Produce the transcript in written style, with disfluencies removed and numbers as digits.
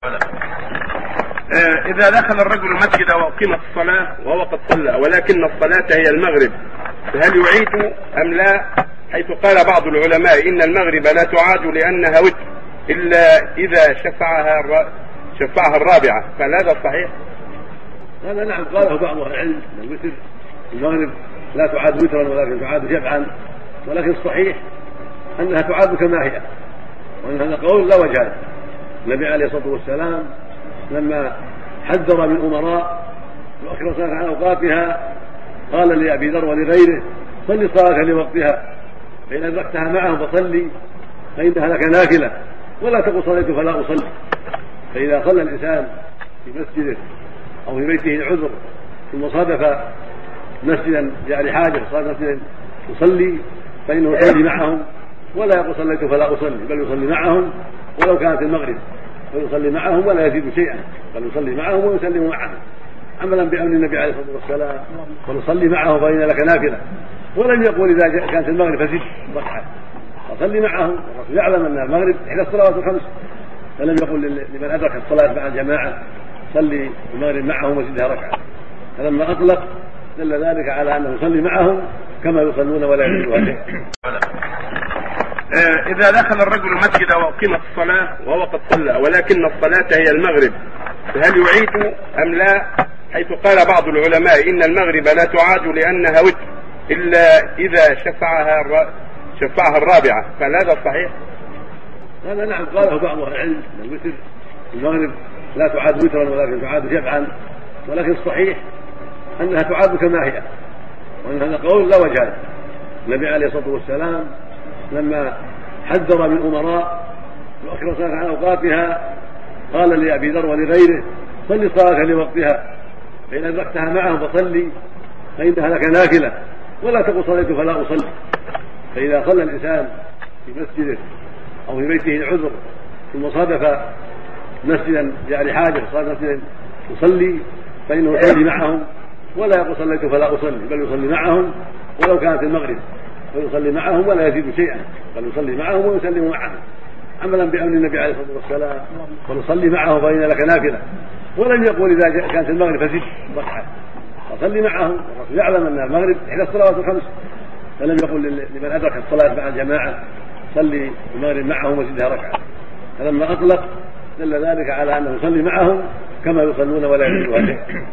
إذا دخل الرجل المسجد وأقيمت الصلاة وهو قد صلى ولكن الصلاة هي المغرب، فهل يعيد أم لا؟ حيث قال بعض العلماء إن المغرب لا تعاد لأنها وتر إلا إذا شفعها الرابعة، فهل هذا صحيح؟ هذا نعم قاله بعض أهل العلم أن الوتر المغرب لا تعاد وترا ولكن تعاد شفعا، ولكن الصحيح أنها تعاد كما هي، وأن هذا قول لا وجه له. النبي عليه الصلاة والسلام لما حذر من أمراء وأخر الصلاة عن أوقاتها قال لأبي ذر ولغيره: صل الصلاة لوقتها، فإن أدركتها معهم فصلي فإنها لك نافلة، ولا تقل صليت فلا أصلي. فإذا صلى الإنسان في مسجده أو في بيته عذر ثم صادف مسجدا يعني حاجة صادف مسجدا يصلي فإنه يصلي معهم، ولا يقول صليت فلا أصلي، بل يصلي معهم ولو كانت المغرب، ويصلي معهم ولا يزيد شيئا، بل يصلي معهم ويسلم معهم عملا بأمر النبي عليه الصلاة والسلام: ونصلي معه فإن لك نافلة. ولم يقول إذا كانت المغرب فزد ركعة، فصلي معهم، والرسول يعلم أن المغرب إحدى الصلوات الخمس، فلم يقل لمن أدرك الصلاة مع الجماعة: صلي المغرب معهم وزدها ركعة. فلما أطلق دل ذلك على أنه يصلي معهم كما يصلون ولا يزيدها شيئا. إذا دخل الرجل المسجد وأقيمت الصلاة وهو قد صلى ولكن الصلاة هي المغرب، فهل يعيد أم لا؟ حيث قال بعض العلماء إن المغرب لا تعاد لأنها وتر إلا إذا شفعها الرابعة، فهل هذا صحيح؟ هذا نعم قاله بعض أهل العلم أن الوتر المغرب لا تعاد وترا ولكن تعاد شفعا، ولكن الصحيح أنها تعاد كما هي، وأن هذا قول لا وجه له. النبي عليه الصلاة والسلام لما حذر من أمراء وأخر الصلاة عن أوقاتها قال لأبي ذر ولغيره: صل الصلاة لوقتها، فإن أدركتها معهم فصلي فإنها لك نافلة، ولا تقل صليت فلا أصلي. فإذا صلى الإنسان في مسجده أو في بيته عذر ثم صادف مسجدا يعني حاجة صادف مسجدا يصلي فإنه يصلي معهم، ولا يقول صليت فلا أصلي، بل يصلي معهم ولو كانت المغرب، ويصلي معهم ولا يزيد شيئا، بل يصلي معهم ويسلم معهم عملا بأمر النبي عليه الصلاة والسلام: ونصلي معه فإن لك نافلة. ولم يقول إذا كانت المغرب فزد ركعة، فصلي معهم، والرسول يعلم أن المغرب إحدى الصلوات الخمس، فلم يقل لمن أدرك الصلاة مع الجماعة: صلي المغرب معهم وزدها ركعة. فلما أطلق دل ذلك على أنه يصلي معهم كما يصلون ولا يزيدها شيئا.